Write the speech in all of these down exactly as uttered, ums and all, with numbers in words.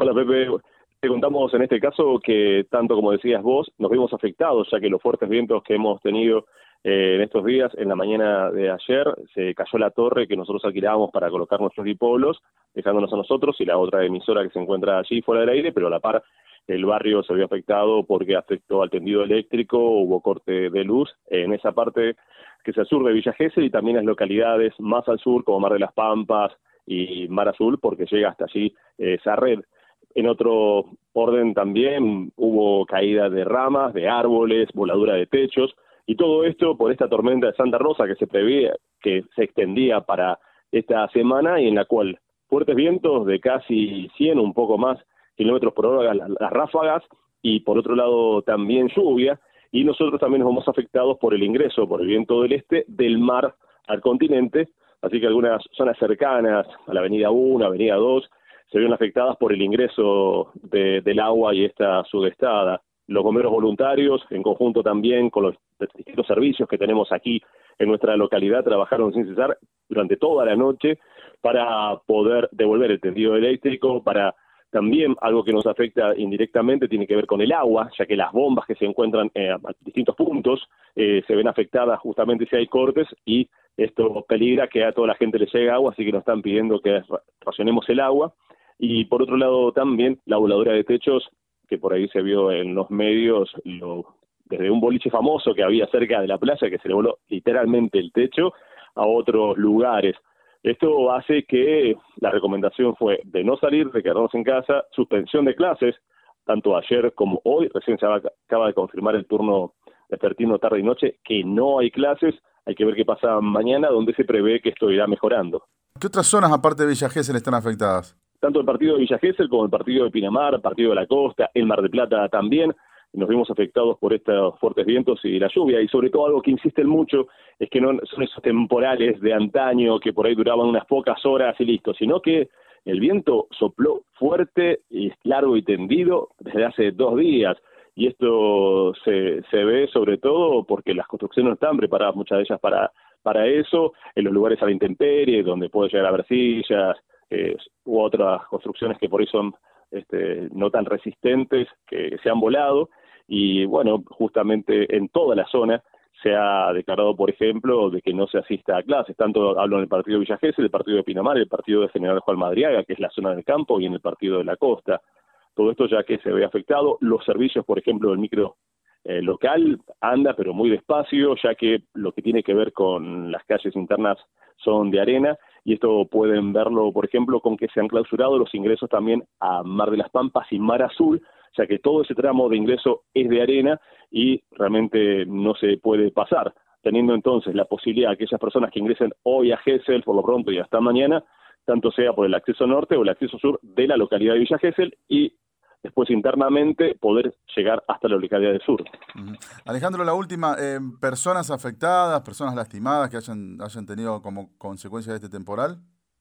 Hola Pepe, te contamos en este caso que tanto como decías vos, nos vimos afectados ya que los fuertes vientos que hemos tenido eh, en estos días, en la mañana de ayer, se cayó la torre que nosotros alquilábamos para colocar nuestros dipolos, dejándonos a nosotros y la otra emisora que se encuentra allí fuera del aire, pero a la par el barrio se vio afectado porque afectó al tendido eléctrico, hubo corte de luz en esa parte que es al sur de Villa Gesell y también en las localidades más al sur como Mar de las Pampas y Mar Azul porque llega hasta allí eh, esa red. En otro orden también hubo caída de ramas, de árboles, voladura de techos, y todo esto por esta tormenta de Santa Rosa que se preveía que se extendía para esta semana y en la cual fuertes vientos de casi cien, un poco más, kilómetros por hora las, las ráfagas, y por otro lado también lluvia, y nosotros también nos vamos afectados por el ingreso, por el viento del este, del mar al continente, así que algunas zonas cercanas a la avenida uno, avenida dos, se vieron afectadas por el ingreso de, del agua y esta sudestada. Los bomberos voluntarios, en conjunto también con los distintos servicios que tenemos aquí en nuestra localidad, trabajaron sin cesar durante toda la noche para poder devolver el tendido eléctrico, para también algo que nos afecta indirectamente tiene que ver con el agua, ya que las bombas que se encuentran eh, a distintos puntos eh, se ven afectadas justamente si hay cortes y esto peligra que a toda la gente le llegue agua, así que nos están pidiendo que racionemos el agua. Y por otro lado también la voladura de techos, que por ahí se vio en los medios, lo, desde un boliche famoso que había cerca de la playa, que se le voló literalmente el techo, a otros lugares. Esto hace que la recomendación fue de no salir, de quedarnos en casa, suspensión de clases, tanto ayer como hoy, recién se acaba de confirmar el turno vespertino tarde y noche, que no hay clases, hay que ver qué pasa mañana, donde se prevé que esto irá mejorando. ¿Qué otras zonas aparte de Villa Gesell están afectadas? Tanto el partido de Villa Gesell como el partido de Pinamar, el partido de la Costa, el Mar del Plata también, nos vimos afectados por estos fuertes vientos y la lluvia, y sobre todo algo que insisten mucho es que no son esos temporales de antaño que por ahí duraban unas pocas horas y listo, sino que el viento sopló fuerte y largo y tendido desde hace dos días, y esto se, se ve sobre todo porque las construcciones no están preparadas, muchas de ellas para, para eso, en los lugares a la intemperie, donde puede llegar a haber sillas, eh, u otras construcciones que por ahí son este, no tan resistentes, que se han volado, y bueno, justamente en toda la zona se ha declarado, por ejemplo, de que no se asista a clases, tanto hablo en el partido de Villa Gesell, el partido de Pinamar, el partido de General Juan Madriaga, que es la zona del campo, y en el partido de la costa. Todo esto ya que se ve afectado, los servicios, por ejemplo, del micro eh, local anda, pero muy despacio, ya que lo que tiene que ver con las calles internas son de arena, y esto pueden verlo, por ejemplo, con que se han clausurado los ingresos también a Mar de las Pampas y Mar Azul, ya que todo ese tramo de ingreso es de arena y realmente no se puede pasar, teniendo entonces la posibilidad de que aquellas personas que ingresen hoy a Gesell, por lo pronto y hasta mañana, tanto sea por el acceso norte o el acceso sur de la localidad de Villa Gesell, y después internamente poder llegar hasta la localidad del sur. Uh-huh. Alejandro, la última, eh, personas afectadas, personas lastimadas que hayan, hayan tenido como consecuencia de este temporal.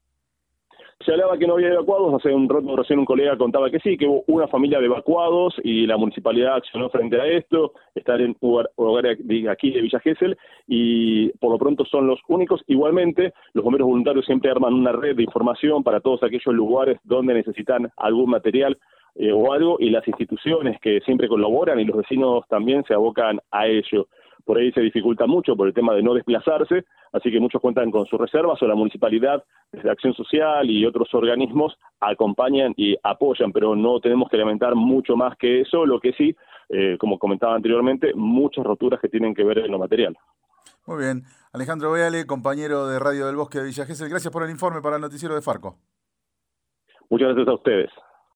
Se hablaba que no había evacuados, hace un rato recién un colega contaba que sí, que hubo una familia de evacuados y la municipalidad accionó frente a esto, están en un lugar aquí de Villa Gesell y por lo pronto son los únicos. Igualmente, los bomberos voluntarios siempre arman una red de información para todos aquellos lugares donde necesitan algún material eh, o algo, y las instituciones que siempre colaboran y los vecinos también se abocan a ello. Por ahí se dificulta mucho por el tema de no desplazarse, así que muchos cuentan con sus reservas o la municipalidad, desde Acción Social y otros organismos, acompañan y apoyan, pero no tenemos que lamentar mucho más que eso, lo que sí, eh, como comentaba anteriormente, muchas roturas que tienen que ver en lo material. Muy bien. Alejandro Beale, compañero de Radio del Bosque de Villa Gesell, gracias por el informe para el noticiero de Farco. Muchas gracias a ustedes.